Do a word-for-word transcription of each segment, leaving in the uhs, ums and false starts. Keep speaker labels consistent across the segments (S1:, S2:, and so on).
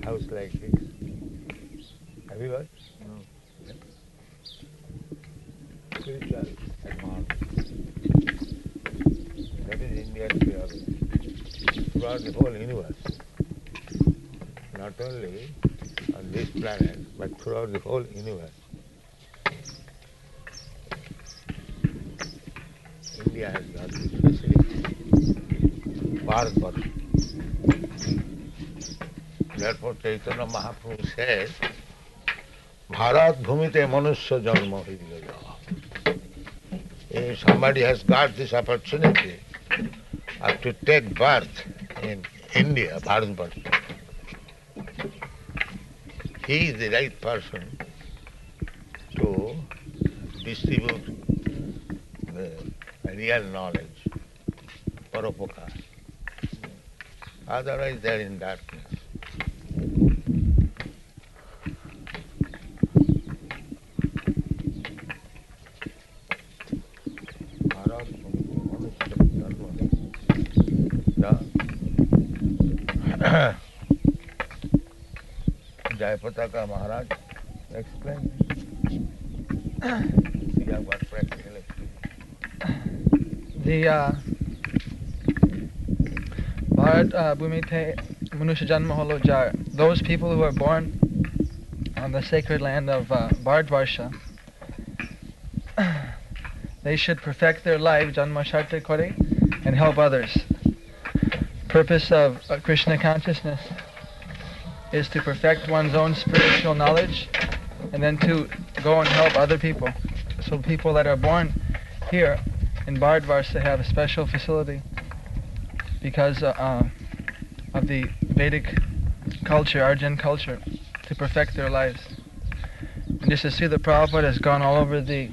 S1: house like this. Have you heard?
S2: No.
S1: Spiritual advancement. That is India's theory. Throughout the whole universe. Not only on this planet, but throughout the whole universe. India has got this facility. Bharatvarsha. Therefore Chaitanya Mahaprabhu says, Bharat Bhumite Manusya Janma Hridaya. If somebody has got this opportunity uh, to take birth in India, Bharatvarsha, he is the right person to distribute the real knowledge, paropokar. Otherwise they are in darkness. Jayapataka Maharaj explained. We have got practical experience.
S3: The uh, Bharat uh, Bhumite Manusya Janma Holo Jar, those people who are born on the sacred land of uh, Bharatvarsha, they should perfect their life, Janma Sharta Kore, and help others. Purpose of uh, Krishna consciousness is to perfect one's own spiritual knowledge and then to go and help other people. So people that are born here in Bharatvarsha have a special facility because uh, uh, of the Vedic culture, Arjan culture, to perfect their lives. And just to see the Prabhupada has gone all over the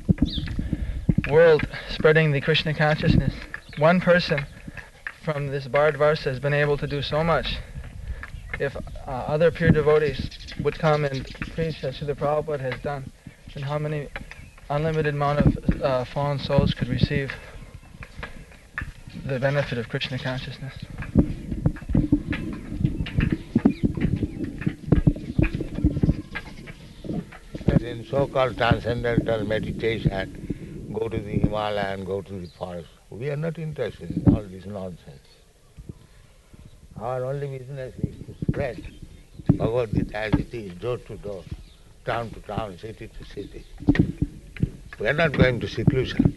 S3: world spreading the Krishna consciousness. One person from this Bharatvarsha has been able to do so much. If uh, other pure devotees would come and preach as Srila Prabhupada has done, then how many unlimited amount of uh, fallen souls could receive the benefit of Krishna consciousness?
S1: In so-called transcendental meditation, go to the Himalaya and go to the forest. We are not interested in all this nonsense. Our only business is to spread Bhagavad Gita as it is, door to door, town to town, city to city. We are not going to seclusion.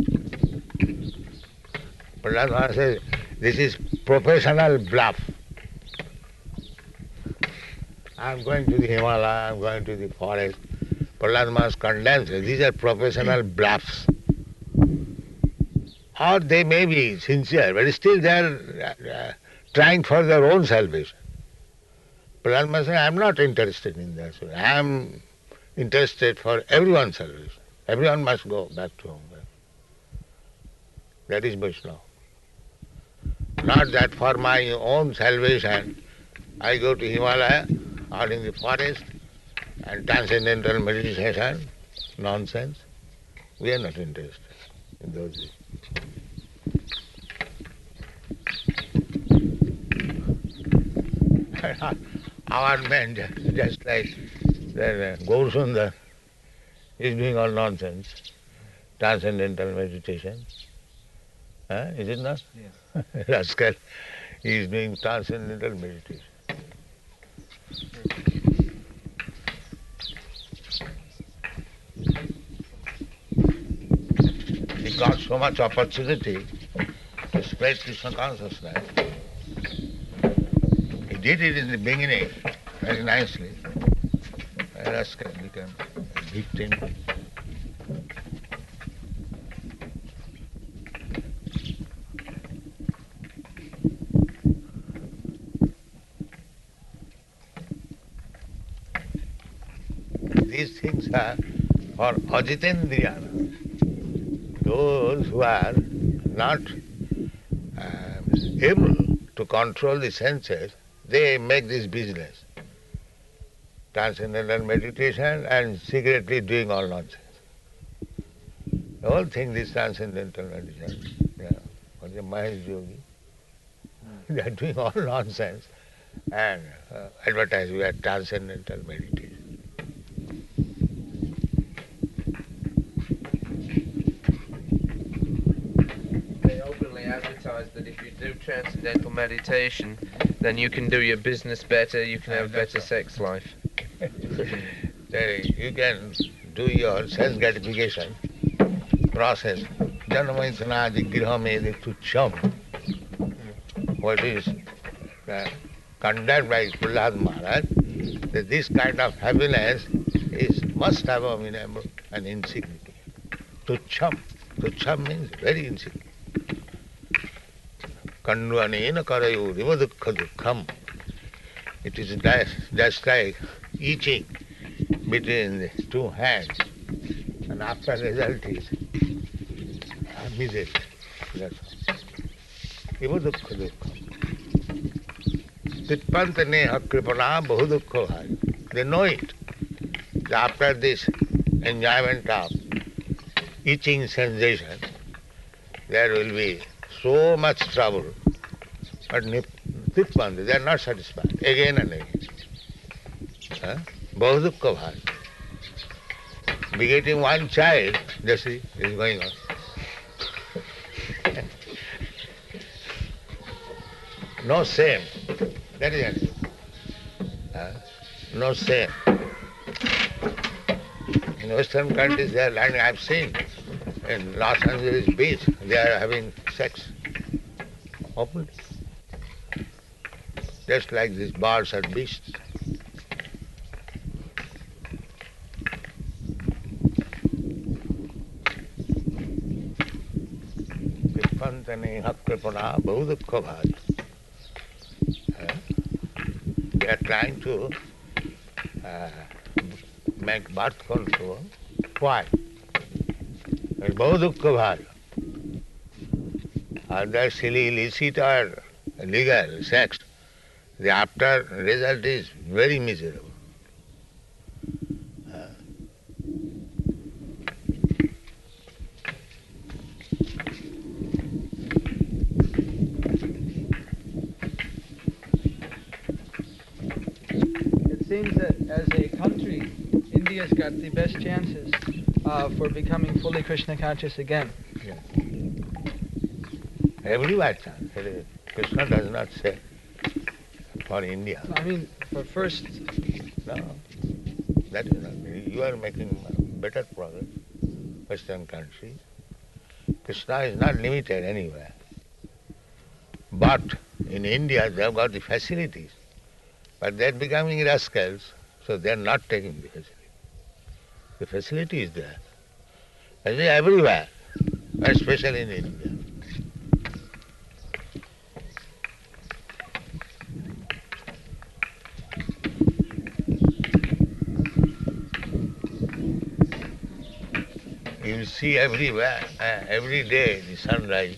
S1: Prahlad Maharaj says, this is professional bluff. I am going to the Himalaya, I am going to the forest. Prahlad Maharaj condemns it. These are professional bluffs. Or they may be sincere, but still they are uh, trying for their own salvation. Prahlad Maharaj says, I am not interested in that. I am interested for everyone's salvation. Everyone must go back to home. That is Vaishnava. Not that for my own salvation I go to Himalaya or in the forest and transcendental meditation. Nonsense. We are not interested in those things. Our man, just, just like the Gaur Sundar, is doing all nonsense, transcendental meditation. Huh? Is it not?
S2: Yes.
S1: Rascal, he is doing transcendental meditation. He got so much opportunity to spread Krishna consciousness. He did it in the beginning very nicely. Rascal became a victim. These things are for ajitendriyana, those who are not uh, able to control the senses. They make this business, transcendental meditation and secretly doing all nonsense. The whole thing is transcendental meditation. Yeah. For the Mahesh Yogi, they are doing all nonsense and uh, advertise we are transcendental meditation.
S2: They openly advertise that if you do transcendental meditation, then you can do your business better, you can have a better sex life.
S1: Then you can do your sense gratification process. Janamaitana Grihame Tucham. What is uh, conducted by Prahlad Maharaj, that this kind of happiness is must have a minimum and insignificant. Tucham. Tucham means very insignificant. Kanduanena karayu rivadukha dukham. It is just, just like eating between the two hands, and after result is uh, misery. That's all. Rivadukha dukham. Titpanta neha kripana bahudukha bhai. They know it. After this enjoyment of eating sensation, there will be so much trouble. But Titpanta, they are not satisfied. Again and again. Huh? Bahudukha bhai. Begetting one child, just see, is going on. No shame. That is it. Uh, no shame. In Western countries, they are learning. I have seen in Los Angeles Beach, they are having sex openly. Just like these birds are beasts. They are trying to uh, make birth control. Why? It's bahudukha bhai. Other silly, illicit or legal sex, the after result is very miserable. Uh,
S3: It seems that as a country, India's got the best chances uh, for becoming fully Krishna conscious again.
S1: yeah. Everywhere chance. Krishna does not say for India.
S3: I mean, for first,
S1: No, that is not. You are making better progress. Western countries. Krishna is not limited anywhere. But in India, they have got the facilities. But they are becoming rascals, so they are not taking the facility. The facility is there. As in everywhere, especially in India. You will see everywhere, uh, every day the sunrise,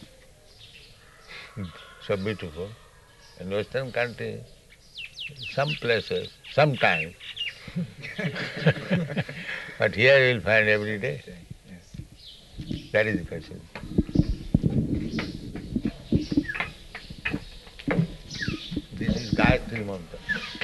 S1: so beautiful. In Western country, some places, sometimes. But here you will find every day. That is the facility. This is Gayatri Mantra.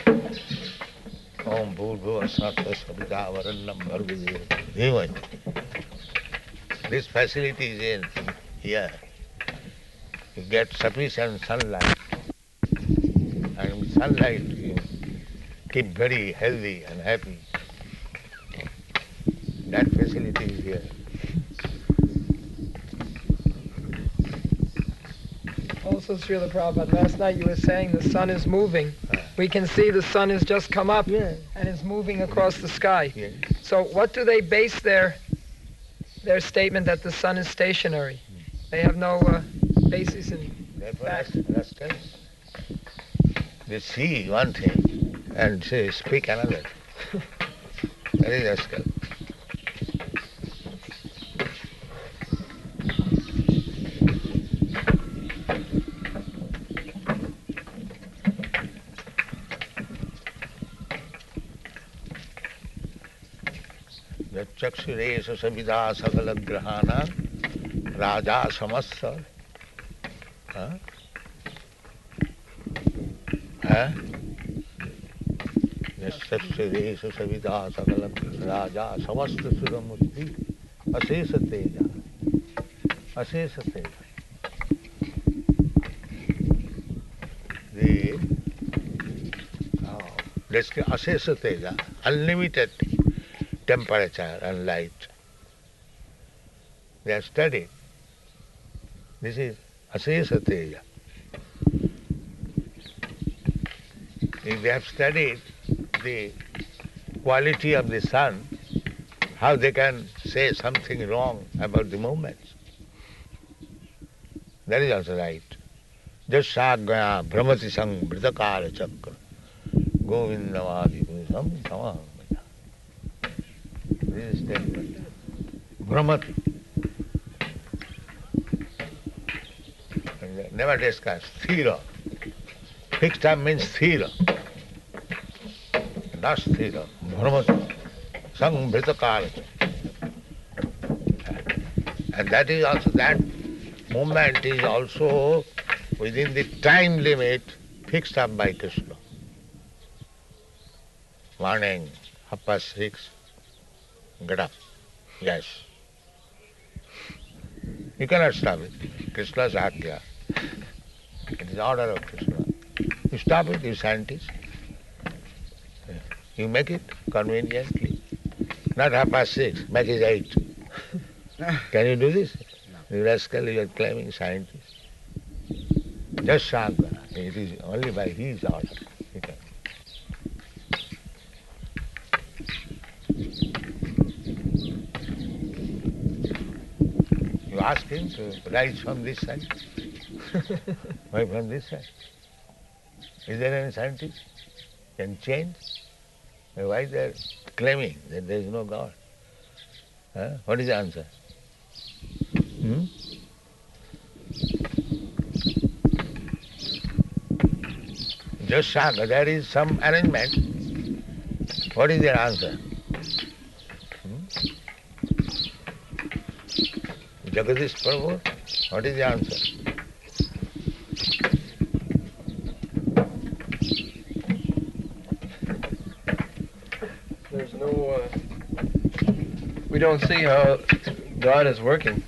S1: Om Bhurbhuva Sattva Savita Varannam Bhargave Dhimai. This facility is in here. You get sufficient sunlight. And with sunlight you keep very healthy and happy. That facility is here.
S4: Also, Srila Prabhupada, last night you were saying the sun is moving.
S1: Ah.
S4: We can see the sun has just come up
S1: Yeah.
S4: and is moving across the sky.
S1: Yeah.
S4: So what do they base their their statement that the sun is stationary? They have no uh, basis in
S1: Therefore,
S4: fact.
S1: rascals, they see one thing and say, speak another. That is rascal. Chakshuresa Savida Sakala Grahana Raja Samassa. Huh? Huh? Yastasya savita sakalam raja samasta suramusti asesa teja. Asesa teja. The oh, let's say asesa teja, unlimited temperature and light. They have studied. This is asesa teja. If they have studied the quality of the sun, how they can say something wrong about the movements. That is also right. Just sagaya brahmati sang vritakara chakra govindavadi pusam tamam. This is statement. Brahmati. Never discuss. Thira. Fixed time means thira. Not thira. Brahmati. Sang vritakara. And that is also, that movement is also within the time limit fixed up by Krishna. Morning, half past six, get up. Yes. You cannot stop it. Krishna's agya. It is order of Krishna. You stop it, you scientist. You make it conveniently. Not half past six, make it eight. Can you do this? No. You rascal, you are claiming scientist. Just Shankara. It is only by his order. He can. You ask him to rise from this side. Why from this side? Is there any scientist can change? Why they are claiming that there is no God? Huh? What is the answer? Hmm? Just Shankara, there is some arrangement. What is their answer? Hmm? Jagadish Prabhu, what is the answer?
S2: There's no, uh, we don't see how God is working.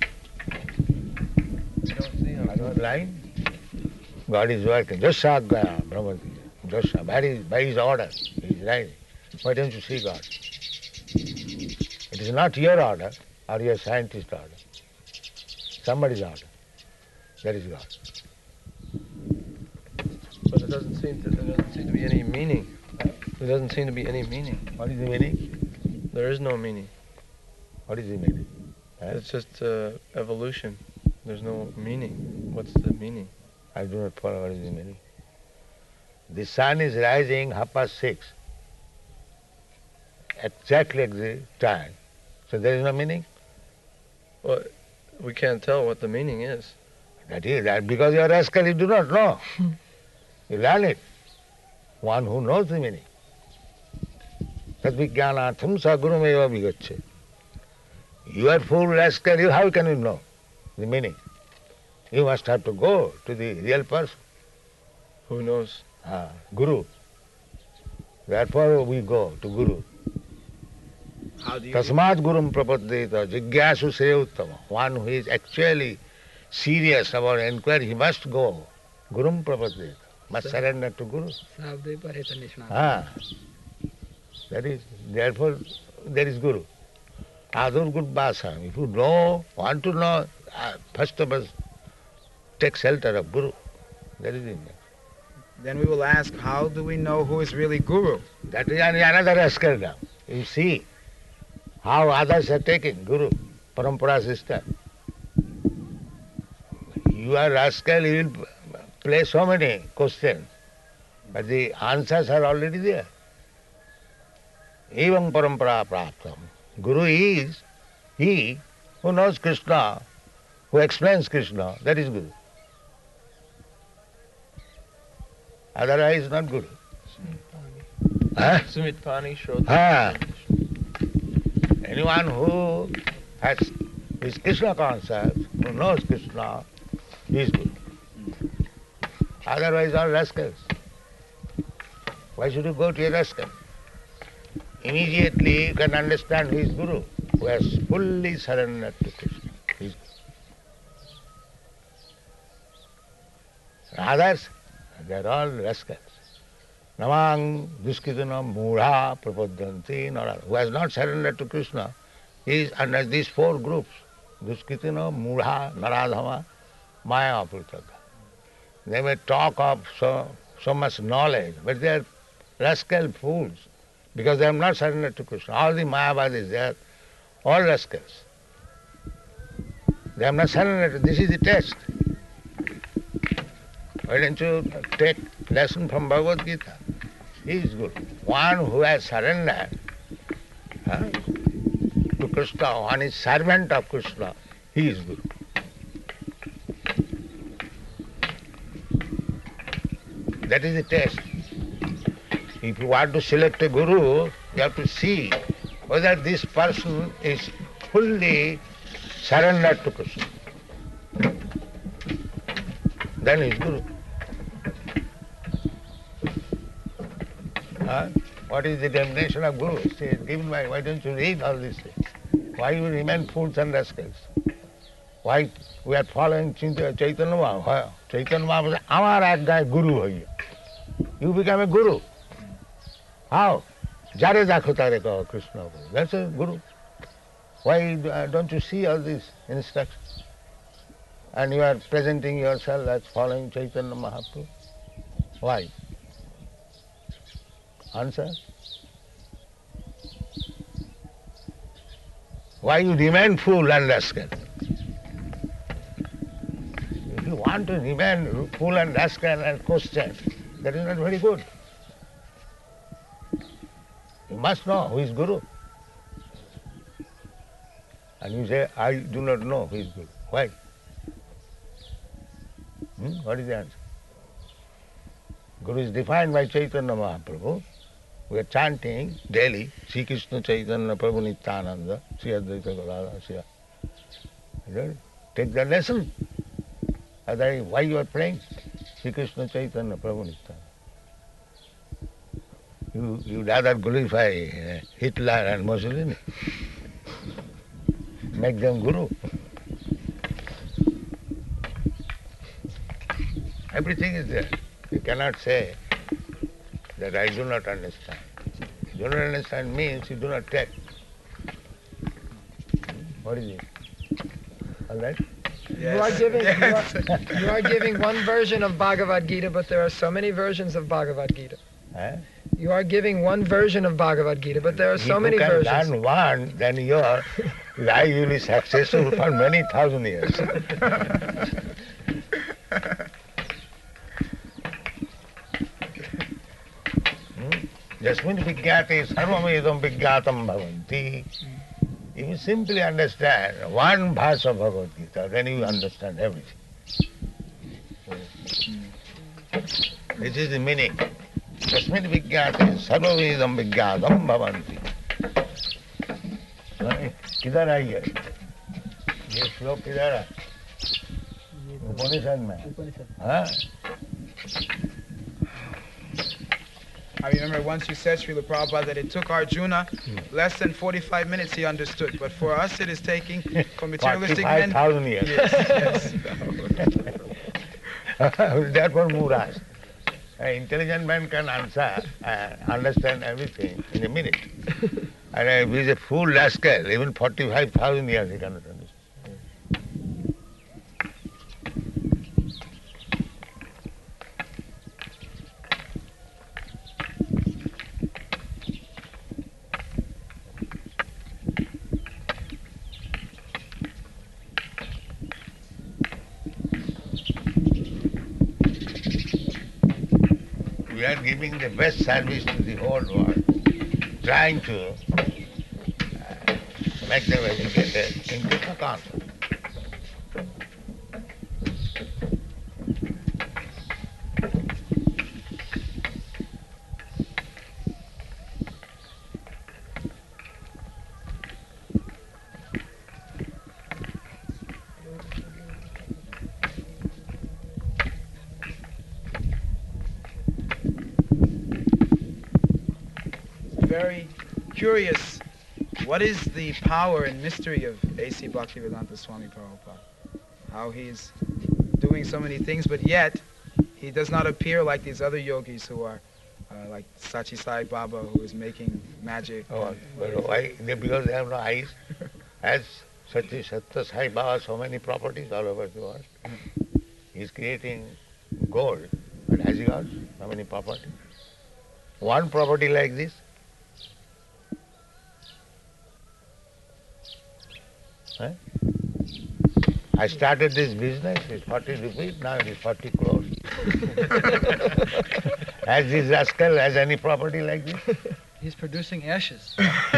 S2: We don't see how.
S1: I don't line. God is working. Just Sagaya, Brahmati. Just by his, by his order. He is right. Why don't you see God? It is not your order or your scientist order. Somebody's order. That is God.
S2: But it doesn't seem to, there doesn't seem to be any meaning. There doesn't seem to be any meaning.
S1: What is the meaning?
S2: There is no meaning.
S1: What is the meaning? Huh?
S2: It's just uh, evolution. There's no meaning. What's the meaning?
S1: I do not follow what is the meaning. The sun is rising half past six. Exactly at the time. So there is no meaning?
S2: Well, we can't tell what the meaning is.
S1: That is that because you are rascal, you do not know. You learn it. One who knows the meaning. Tad vijnanatham sagurumeva vigache. You are fool, rascal, you, how can you know the meaning? You must have to go to the real person.
S2: Who knows?
S1: Ah, Guru. Therefore we go to Guru.
S5: How do you
S1: Tasmat gurum prapaddeta jigyasu se uttama. One who is actually serious about inquiry, he must go. Gurum prapaddeta. Must surrender to Guru. Ah. That is, therefore there is Guru. Adur Gurubhasa. If you know, want to know, uh, first of all, take shelter of Guru. That is it.
S5: Then we will ask, how do we know who is really Guru?
S1: That is another rascal now. You see how others are taking Guru, Parampara system. You are rascal, you will play so many questions, but the answers are already there. Evam Parampara Praptam. Guru is he who knows Krishna, who explains Krishna, that is Guru. Otherwise not Guru. Huh?
S2: Sumit Pani Shrodha.
S1: Ah. Anyone who has is Krishna conscious, who knows Krishna, he is Guru. Otherwise all rascals. Why should you go to a rascal? immediately you can understand who is Guru, who has fully surrendered to Krishna. He is Guru. Others, they are all rascals. Namang duskitana mudha prapadyanti nara. Who has not surrendered to Krishna is under these four groups. Duskitana mudha naradhama maya apritaka. They may talk of so, so much knowledge, but they are rascal fools because they have not surrendered to Krishna. All the Mayavadis, they are all rascals. They have not surrendered. This is the test. Why don't you take lesson from Bhagavad Gita? He is good. One who has surrendered huh, to Krishna, one is servant of Krishna, he is good. That is the test. If you want to select a guru, you have to see whether this person is fully surrendered to Krishna. Then he is guru. Huh? What is the definition of guru? Say, given by, why don't you read all these things? Why you remain fools and rascals? Why we are following Chaitanya Mahaprabhu? Chaitanya Mahaprabhu said, Amar ek guy guru hoiya. You become a guru. How? Jare dakho tare kaho Krishna. That's a guru. Why uh, don't you see all these instructions? And you are presenting yourself as following Chaitanya Mahaprabhu. Why? Answer? Why you remain fool and rascal? If you want to remain fool and rascal and question, that is not very good. You must know who is Guru. And you say, I do not know who is Guru. Why? Hmm? What is the answer? Guru is defined by Chaitanya Mahaprabhu. We are chanting daily, Sri Krishna Chaitanya Prabhu Nityananda, Sri Advaita Gadadhara, Sri. Take the lesson. Otherwise, why you are praying? Sri Krishna Chaitanya Prabhu Nityananda. You, you rather glorify uh, Hitler and Mussolini. Make them guru. Everything is there. You cannot say that I do not understand. You do not understand means you do not take. What is it? All right?
S4: You are giving you are, you are giving one version of Bhagavad Gita, but there are so many versions of Bhagavad Gita.
S1: Eh?
S4: You are giving one version of Bhagavad Gita, but there are so
S1: if
S4: many
S1: you can
S4: versions.
S1: learn one, then your life will be successful for many thousand years. Jasmin Vigyate Sarvamedam Vigyatam Bhavanti. If you simply understand one verse of Bhagavad Gita, then you understand everything. This is the meaning. Jasmin Vigyate Sarvamedam Vigyatam Bhavanti. किधर आई है ये श्लोक किधर है उपनिषद में हाँ
S5: I remember once you said, Srila Prabhupada, that it took Arjuna less than forty-five minutes he understood, but for us it is taking, for materialistic men...
S1: forty-five thousand years.
S5: Yes, yes.
S1: Therefore Muras. An intelligent man can answer, uh, understand everything in a minute. And if he is a fool rascal, even forty-five thousand years he cannot understand. We are giving the best service to the whole world, trying to uh, make them educated in Krishna consciousness.
S5: Very curious, what is the power and mystery of A C Bhaktivedanta Swami Prabhupada? How he's doing so many things, but yet he does not appear like these other yogis who are uh, like Sachi Sai Baba, who is making magic.
S1: Oh, but why? They, because they have no eyes. As Sachi Satta Sai Baba, so many properties all over the world. He's creating gold, but has he got so many properties? One property like this. Huh? I started this business with forty rupees, now it is forty crores. Has this rascal has any property like this?
S3: He's producing ashes.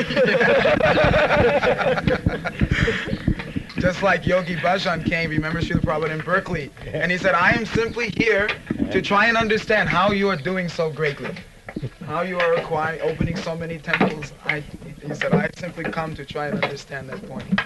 S5: Just like Yogi Bhajan came, remember Srila Prabhupada in Berkeley, and he said, I am simply here to try and understand how you are doing so greatly. How you are acquiring, opening so many temples. I, he said, I simply come to try and understand that point.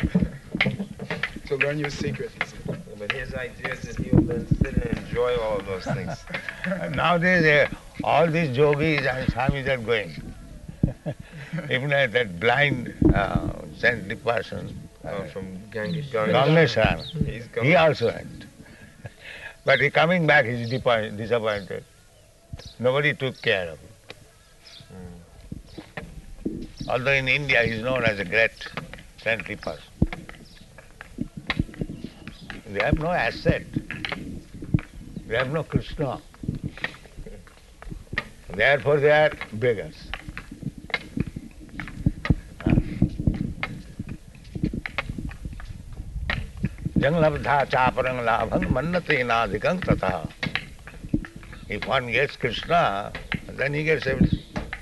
S5: To learn your secret.
S2: Yeah, but his idea is that he'll then sit and enjoy all of those things.
S1: Nowadays, uh, all these yogis and swamis are going. Even uh, that blind uh, saintly person, uh,
S2: Oh, from Ganges.
S1: Gangeshan,
S2: He's
S1: he
S2: going.
S1: also went. But he coming back, he's disappoint- disappointed. Nobody took care of him. Although in India he is known as a great saintly person. They have no asset. They have no Krishna. Therefore they are beggars. Janglabdha chaparang labhang mannate nadikang tatha. If one gets Krishna, then he gets everything.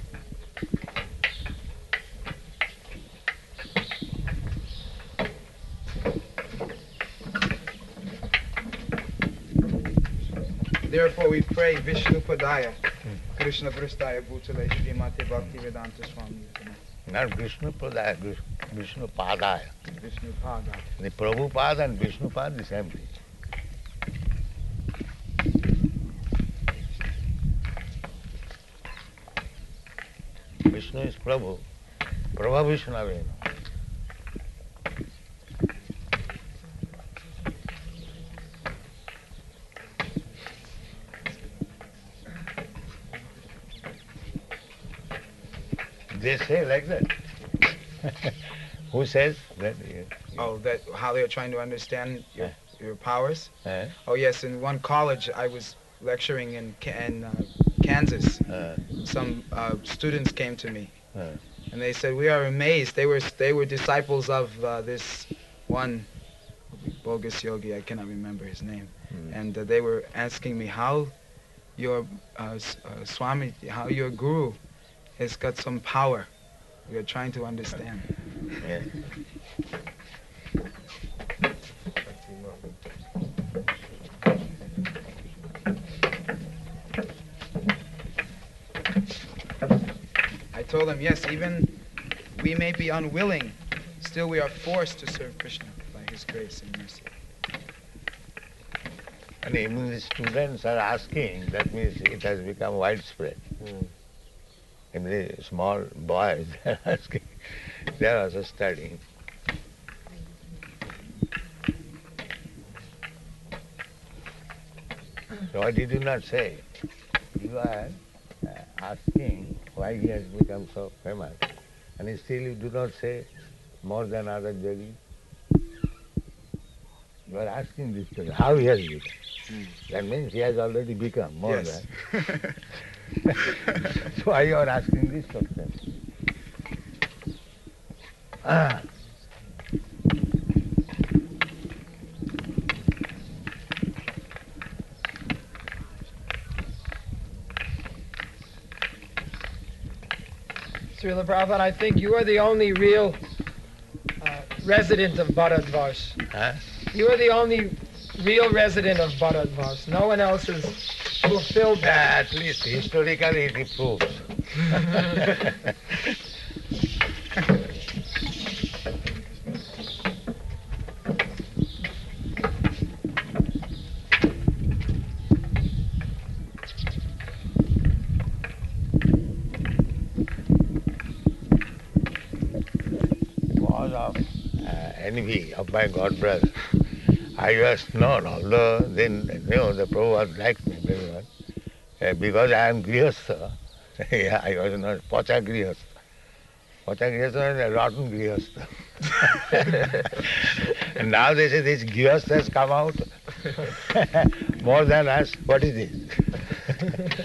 S5: Therefore we pray Vishnu Padaya, Krishna Prasthaya Bhutale Srimati Bhaktivedanta Swami.
S1: Not Vishnu Padaya, Vishnu Padaya.
S5: Vishnu Pada.
S1: The Prabhupada and Vishnu Pada, the same thing. Vishnu is Prabhu. Prabhu Vishnavena. They say like that. Who says that?
S5: Oh, that how they are trying to understand your, your powers?
S1: Eh?
S5: Oh yes, in one college I was lecturing in, Ca- in uh, Kansas.
S1: Uh,
S5: Some uh, students came to me
S1: uh,
S5: and they said, we are amazed. They were they were disciples of uh, this one bogus yogi, I cannot remember his name.
S1: Hmm.
S5: And uh, they were asking me how your uh, s- uh, Swami, how your guru has got some power. We are trying to understand.
S1: yeah.
S5: I told them, yes, even we may be unwilling, still we are forced to serve Krishna by His grace and mercy.
S1: And even the students are asking, that means it has become widespread.
S2: Hmm.
S1: Even the small boys they are asking, they are also studying. So why did you not say? You are uh, asking why he has become so famous, and still you do not say more than other yogis. You are asking this question, how he has become. That means he has already become more
S5: Yes.
S1: than. So why you are asking this question? Ah.
S4: Srila Prabhupada, I think you are the only real uh, resident of Bharatvarsh.
S1: Huh?
S4: You are the only real resident of Bharatvarsh. No one else has fulfilled that.
S1: At least historically it proves. envy of my god brother. I was known, although then, you know, the Prabhupada liked me very much. Uh, because I am Grihastha, yeah, I was not Pacha Grihastha. Pacha Grihastha is a rotten Grihastha. And now they say this Grihastha has come out more than us. What is this?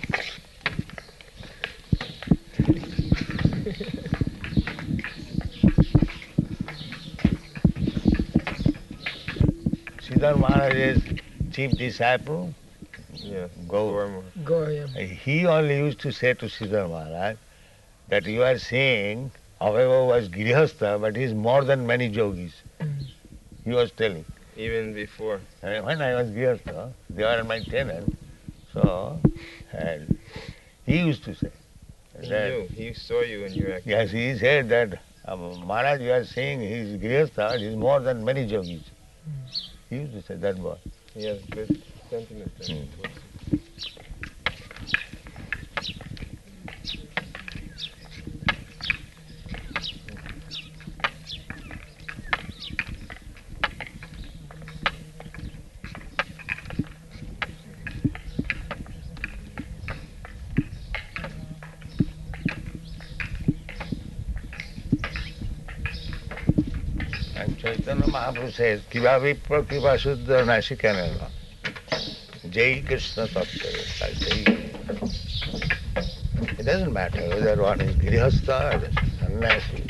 S1: Sridhar Maharaj's chief disciple,
S2: Yeah.
S1: Gaur,
S4: Goya.
S1: he only used to say to Sridhar Maharaj that you are saying Aveva was Grihastha, but he is more than many yogis. He was telling.
S2: Even before.
S1: And when I was Grihastha, they were my tenants. So, and he used to say.
S2: He
S1: that-
S2: knew. He saw you in your activity.
S1: Yes, he said that uh, Maharaj, you are saying he is Grihastha, he is more than many yogis. He used to say that word.
S2: He has good sentiment there.
S1: Hmm. And Chaitanya Mahaprabhu says, Kiva Vipra Kiva Suddha Nasikaneva. Jai Krishna Tattva. Jai. It doesn't matter whether one is Grihastha or Sannyasi.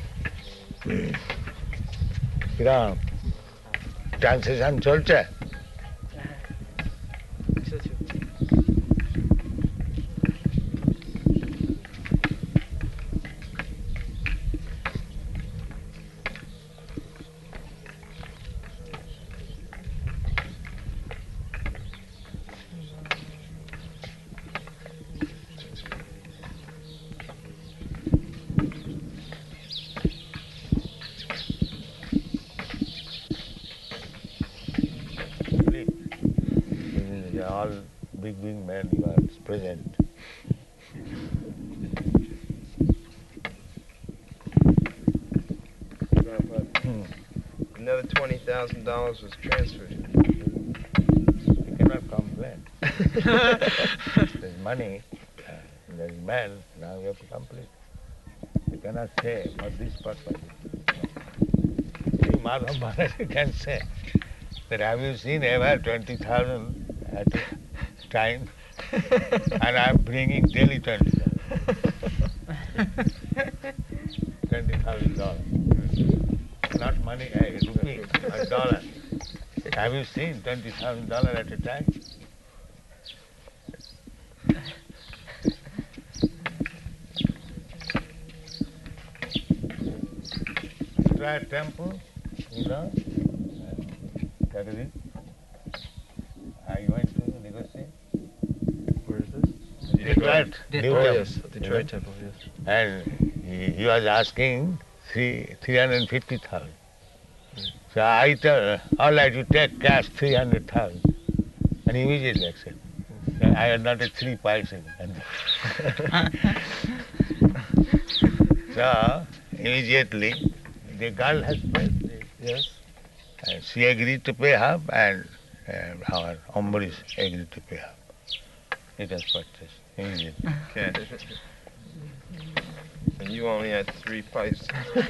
S1: Kiram, translation চলছে? All big, big men who are present. Hmm.
S2: Another twenty thousand dollars was transferred.
S1: You cannot complain. There's money, uh, there's men, now you have to complete. You cannot say for this purpose. See, Madhav Maharaj can say that have you seen ever twenty thousand at a time? And I'm bringing daily twenty thousand. twenty thousand dollars. Not money, a rupee, a dollar. Have you seen twenty thousand dollars at a time? Try temple, you know, that is it. I went to negotiate.
S2: Where is this?
S1: Detroit, new
S2: Oh,
S1: temple,
S2: yes.
S1: you know.
S2: Detroit Temple, yes.
S1: And he, he was asking three three hundred fifty thousand. So I tell, all right, you take cash three hundred thousand, and immediately accept. And I had not a three paisa. So immediately the girl has paid.
S2: Yes.
S1: And she agreed to pay half, and uh, our Ambarish agreed to pay half. It was purchased immediately.
S2: Cash. And you only had three pipes.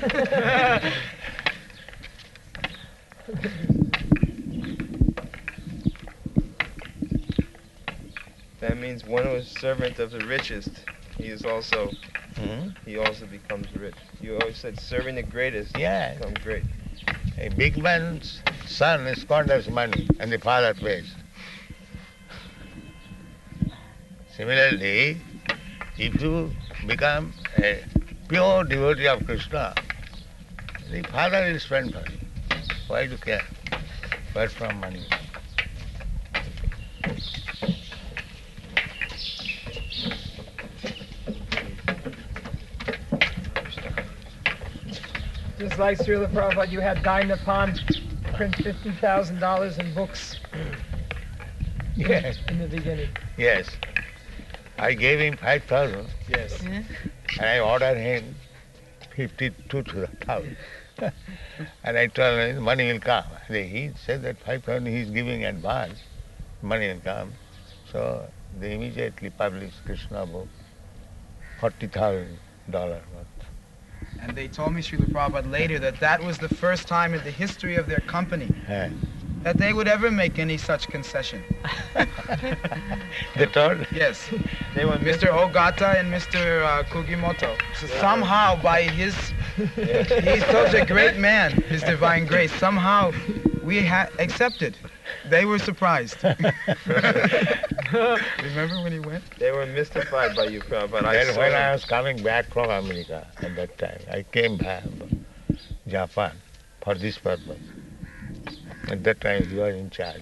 S2: That means one who is servant of the richest, he is also
S1: Hmm?
S2: he also becomes rich. You always said serving the greatest
S1: Yeah.
S2: become great.
S1: A big man's son squanders money and the father pays. Similarly, if you become a pure devotee of Krishna, the father will spend for you. Why do you care? Apart from money.
S4: Just like Srila Prabhupada, you had dined upon print fifty thousand dollars in books
S1: Yes,
S4: in the beginning.
S1: yes. I gave him five thousand
S5: Yes.
S1: and I ordered him fifty-two thousand. And I told him, money will come. He said that five thousand he is giving advance, money will come. So they immediately published Krishna book, forty thousand dollars worth.
S5: And they told me, Srila Prabhupada, later that that was the first time in the history of their company
S1: Yeah.
S5: that they would ever make any such concession.
S1: They told?
S5: Yes. They were Mister Ogata and Mister Uh, Kugimoto. So somehow by his, he's such a great man, his divine grace, somehow we had accepted. They were surprised. Remember when he went?
S2: They were mystified by you, Prabhupada. I
S1: Then
S2: saw
S1: when
S2: them.
S1: I was coming back from America at that time, I came back Japan for this purpose. At that time he was in charge.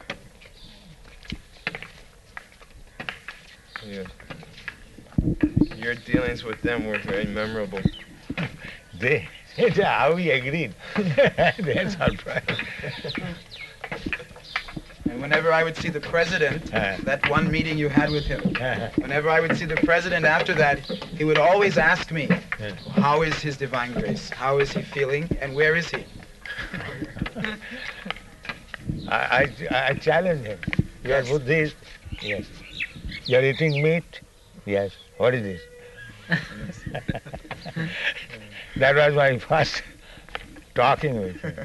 S2: Yeah. Your dealings with them were very memorable.
S1: They, how we agreed. That's surprised.
S5: And whenever I would see the president,
S1: Uh.
S5: that one meeting you had with him, whenever I would see the president after that, he would always ask me, how is his divine grace? How is he feeling? And where is he?
S1: I, I, I challenge him. You are
S5: Yes.
S1: Buddhist? Yes. You are eating meat? Yes. What is this? That was my first talking with him.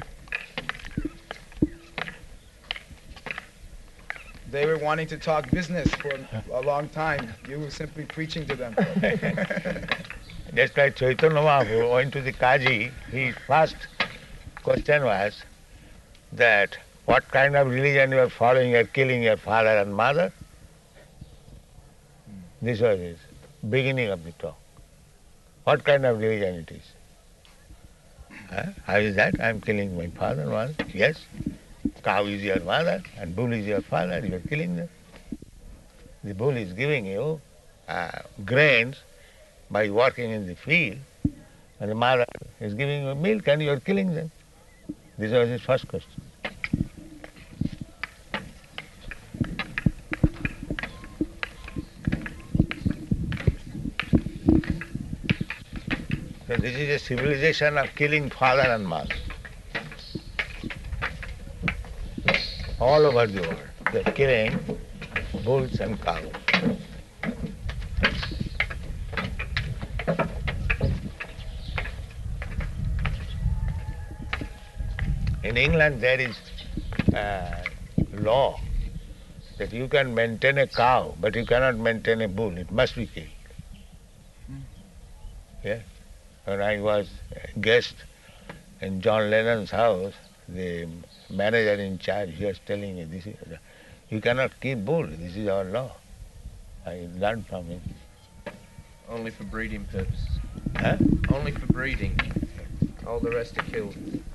S5: They were wanting to talk business for a long time. You were simply preaching to them.
S1: Just like Chaitanya Mahaprabhu went to the Kaji, his first question was that what kind of religion you are following, you are killing your father and mother? This was his beginning of the talk. What kind of religion it is? Huh? How is that? I am killing my father and mother. Yes. Cow is your mother and bull is your father. You are killing them. The bull is giving you uh, grains by working in the field, and the mother is giving you milk and you are killing them. This was his first question. So this is a civilization of killing father and mother. All over the world, they are killing bulls and cows. In England, there is uh, law that you can maintain a cow, but you cannot maintain a bull. It must be killed. Yeah. When I was a guest in John Lennon's house, the manager in charge, he was telling me, this is, you cannot keep bull. This is our law. I learned from him.
S2: Only for breeding purposes.
S1: Huh?
S2: Only for breeding. All the rest are killed.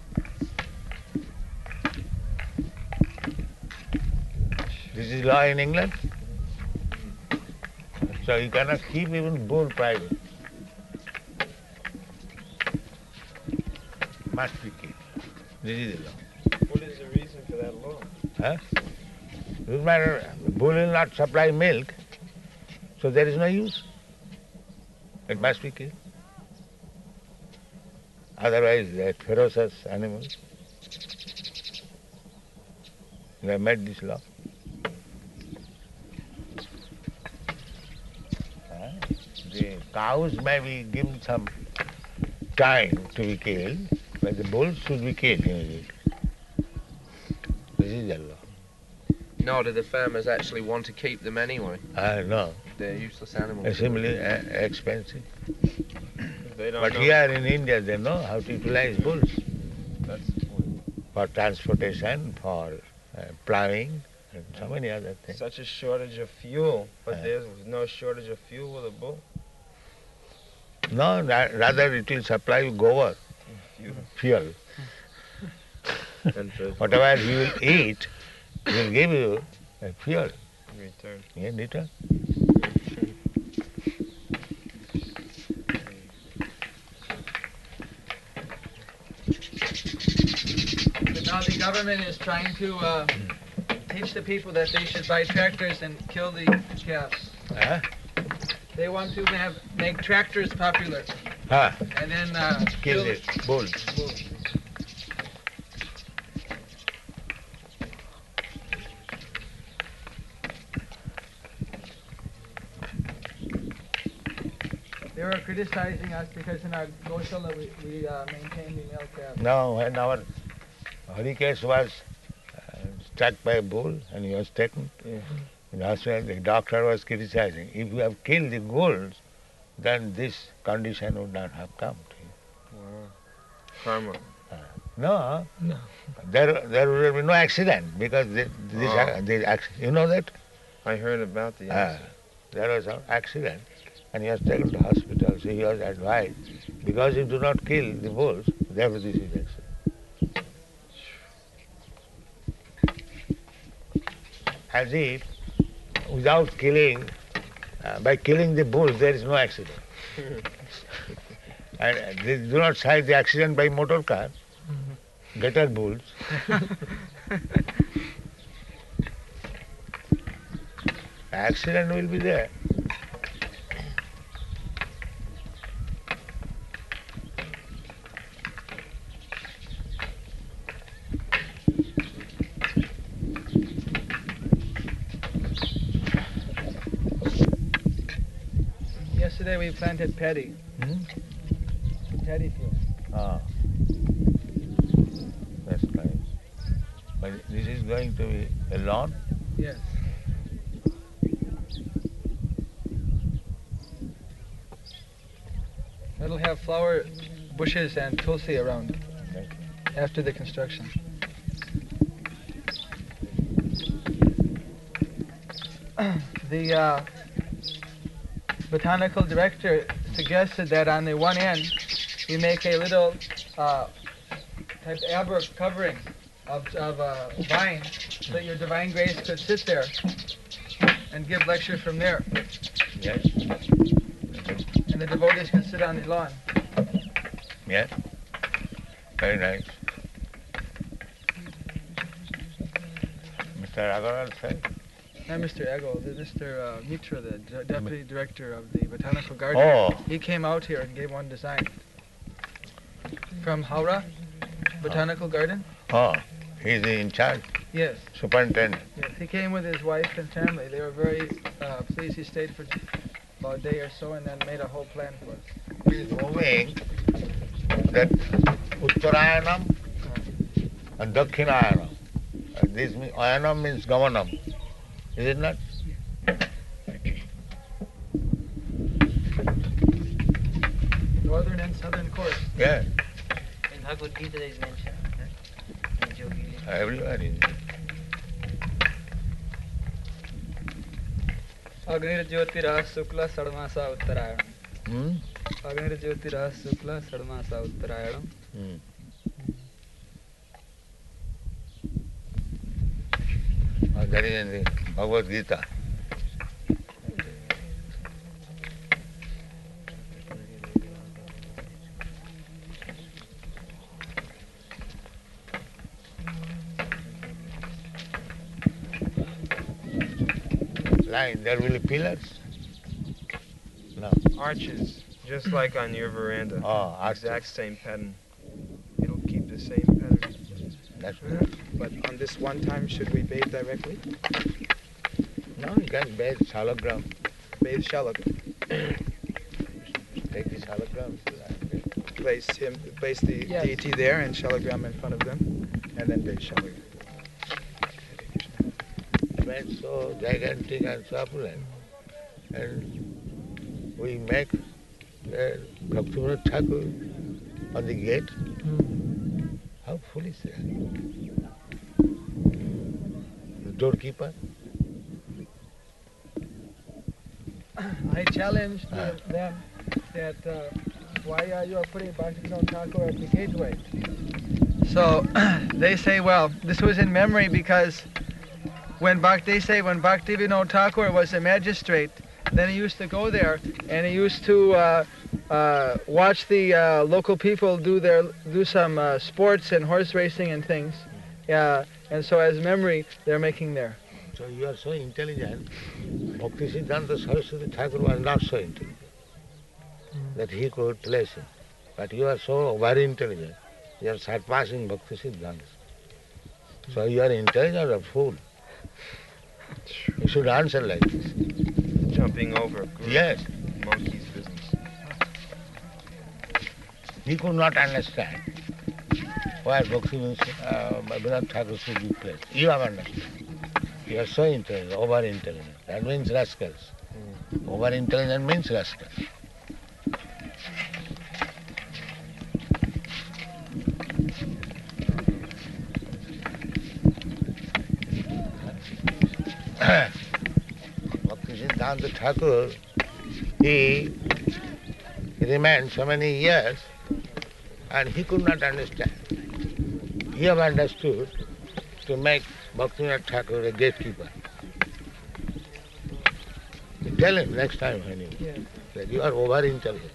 S1: This is law in England. So you cannot keep even bull private. Must be killed. This is the law.
S2: What is the reason for that law?
S1: Huh? Doesn't matter. Bull will not supply milk, so there is no use. It must be killed. Otherwise, they are ferocious animals. They have made this law. Huh? The cows may be given some time to be killed, but the bulls should be killed immediately. This is the law.
S2: No, do the farmers actually want to keep them anyway?
S1: I know.
S2: They're useless animals.
S1: Assembly uh, expensive.
S2: They don't
S1: But
S2: know.
S1: here in India, they know how to utilize bulls
S2: That's the point.
S1: for transportation, for uh, plowing, and so many other things.
S6: Such a shortage of fuel, but
S1: Yeah.
S6: there's no shortage of fuel with a bull.
S1: No, ra- rather it will supply you gobar, fuel.
S2: And for
S1: Whatever you will eat, it will give you a fuel
S6: Return.
S1: in return.
S3: But now the government is trying to uh, teach the people that they should buy tractors and kill the calves.
S1: Huh?
S3: They want to have make tractors popular.
S1: Huh.
S3: and then uh,
S1: Kill it. Bull.
S3: bull. They were criticizing us because in our Gosala we, we uh, maintain the male calf.
S1: Now, when our Harikesh was uh, struck by a bull and he was taken,
S2: Yeah.
S1: in hospital, the doctor was criticizing. If you have killed the bulls, then this condition would not have come to you.
S2: Wow. Karma.
S1: No, no. There, there will be no accident because this, this,
S2: Oh.
S1: this acc- you know that?
S2: I heard about the
S1: Ah,
S2: accident.
S1: there was an accident and he was taken to hospital. So he was advised, because you do not kill the bulls, therefore this is accident. As if without killing, uh, by killing the bulls there is no accident. And uh, they do not cite the accident by motor car, better bulls. Accident will be there.
S3: Yesterday we planted paddy,
S1: Hmm?
S3: paddy field.
S1: Ah. That's nice. But this is going to be a lawn?
S3: Yes. It'll have flower bushes and tulsi around
S1: Okay.
S3: after the construction. The uh, botanical director suggested that on the one end you make a little uh, type arbor covering of, of uh, vine so that your divine grace could sit there and give lecture from there,
S1: Yes.
S3: and the devotees can sit on the lawn.
S1: Yes. Very nice. Mister Agarwal said?
S3: Not Mister Eggle, the Mister Uh, Mitra, the d- deputy director of the botanical garden.
S1: Oh.
S3: He came out here and gave one design from Howrah Botanical Garden.
S1: Oh, he's in charge,
S3: Yes,
S1: superintendent.
S3: yes. He came with his wife and family. They were very uh, pleased. He stayed for about a day or so and then made a whole plan for us.
S1: He is moving that Uttarayanam and Dakshinayanam. And this means, Ayanam means Gamanam. Is it not?
S3: Northern and southern course.
S1: Yeah,
S7: In Bhagavad Gita there is mention. Huh? In Yogi.
S1: everywhere is.
S8: अग्निर्ज्योतिरः Shukla षड्मासा उत्तरायणम्
S1: Hmm?
S8: अग्निर्ज्योतिरः Shukla षड्मासा उत्तरायणम्
S1: Hmm. Oh, that is in the Bhagavad Gita. Line, there will be pillars? No.
S2: Arches, just like on your veranda.
S1: Oh, arches.
S2: Exact same pattern. It'll keep the same pattern.
S1: That's good.
S5: But on this one time, should we bathe directly?
S1: No, you can bathe shalagram.
S5: Bathe Shalagram.
S1: Take the shalagram.
S5: Place him, place the
S3: Yes.
S5: deity there and Shalagram in front of them, and then bathe Shalagram.
S1: Man so gigantic and so opulent. And we make uh, Bhaktivinoda Thakur on the gate. How foolish they are. The doorkeeper.
S3: I challenged
S1: Ah.
S3: them that uh, why are you putting Bhaktivinoda Thakur at the gateway? So they say, well, this was in memory because when Bhak- they say when Bhaktivinoda Thakur was a magistrate, then he used to go there and he used to uh, uh, watch the uh, local people do their do some uh, sports and horse racing and things. Yeah, and so as memory, they're making there.
S1: So you are so intelligent. Bhakti Siddhanta Saraswati Thakur was not so intelligent. that he could place him. But you are so very intelligent. You are surpassing Bhakti Siddhanta. So you are intelligent or a fool? You should answer like this.
S6: Jumping over Guru,
S1: Yes.
S6: monkey's business.
S1: He could not understand why Bhakti means uh, Bhaktivinoda Thakur should be placed. You have understood. You are so intelligent, over-intelligent. That means rascals.
S6: Mm.
S1: Over-intelligent means rascal. Bhakti Siddhanta Thakur, he remained so many years and he could not understand. He have understood to make Bhaktivinoda Thakur a gatekeeper. You tell him next time when you,
S4: Yes.
S1: that you are over intelligent.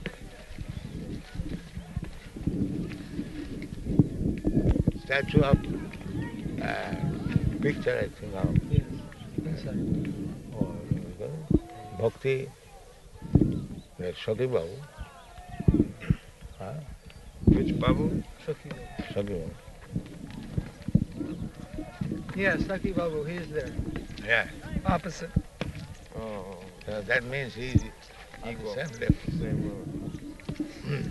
S1: Statue of uh, picture, I think, of
S4: Yes. Inside.
S1: or, uh, Bhakti, that Saki Babu. Huh?
S6: Which Babu?
S4: Saki.
S1: Saki Babu.
S4: Yes, Saki Babu, he is there.
S1: Yeah.
S4: Opposite.
S6: Oh,
S1: So that means he is on the
S6: equal.
S1: same level.
S6: Same road.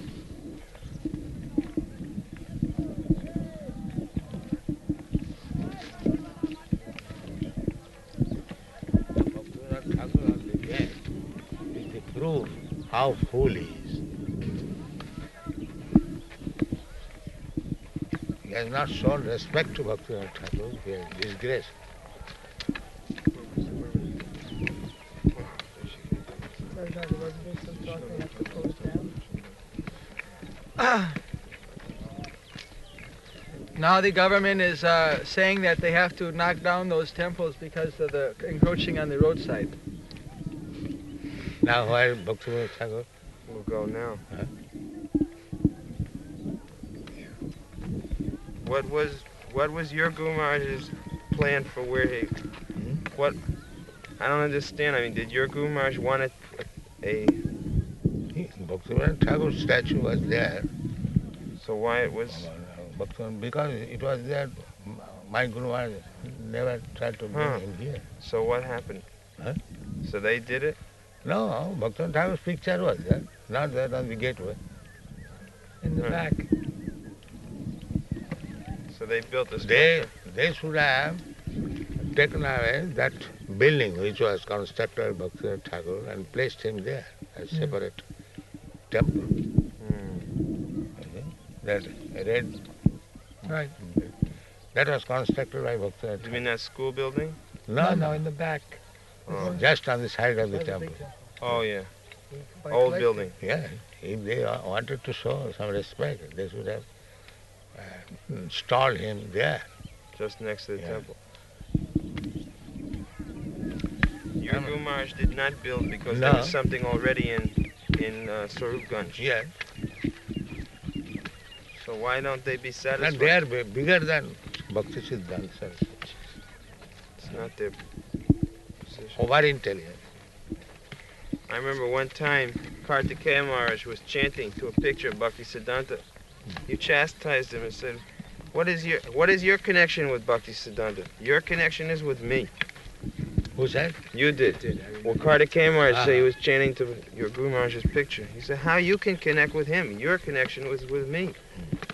S1: Bhaktivinoda Thakur on the gate is the proof how fool he is. He has not shown respect to Bhaktivinoda Thakur, he has disgraced.
S3: Now the government is uh, saying that they have to knock down those temples because of the encroaching on the roadside.
S1: Now where Bhaktivinoda Thakur?
S6: We'll go now.
S1: Huh?
S6: What was what was your Guru Maharaj's plan for where he?
S1: Hmm?
S6: What? I don't understand. I mean, did your Guru Maharaj want a, a?
S1: He- Bhaktivinoda Thakur's statue was there.
S6: So why it was?
S1: Bhaktivinoda, because it was there, my Guru Maharaj never tried to bring
S6: Huh.
S1: him here.
S6: So what happened?
S1: Huh?
S6: So they did it.
S1: No, Bhaktivinoda Thakur's picture was there, not there on the gateway.
S4: In the
S6: Huh.
S4: back.
S6: So they built this.
S1: They, they should have taken away that building which was constructed by Bhaktivinoda Thakur and placed him there as
S4: Hmm.
S1: separate temple.
S6: Hmm.
S1: Okay? That red,
S4: Right.
S1: that was constructed by Bhaktivinoda
S6: You
S1: Thakur.
S6: mean that school building?
S4: No, no, in the back.
S6: Oh,
S1: Just on the side of the
S4: That's a big
S1: temple.
S6: oh yeah.
S4: By
S6: Old
S4: collecting.
S6: building.
S1: Yeah, if they wa- wanted to show some respect, they should have uh, installed him there.
S6: Just next to the
S1: Yeah.
S6: temple. Your
S1: Um,
S6: Guru Maharaj did not build because
S1: No.
S6: there was something already in in uh, Swarupganj.
S1: Yes,
S6: So why don't they be
S1: and
S6: satisfied?
S1: they are bi- bigger than Bhakti Siddhanta Saraswati.
S6: It's not their position.
S1: Over intelligent.
S6: I remember one time Kartikeya Maharaj was chanting to a picture of Bhakti Siddhanta. You chastised him and said, "What is your what is your connection with Bhakti Siddhanta? Your connection is with me."
S1: Who said?
S6: You did. Well, Kartikeya Maharaj said he
S1: Uh-huh.
S6: was chanting to your Guru Maharaj's picture. He said, "How you can connect with him? Your connection was with me."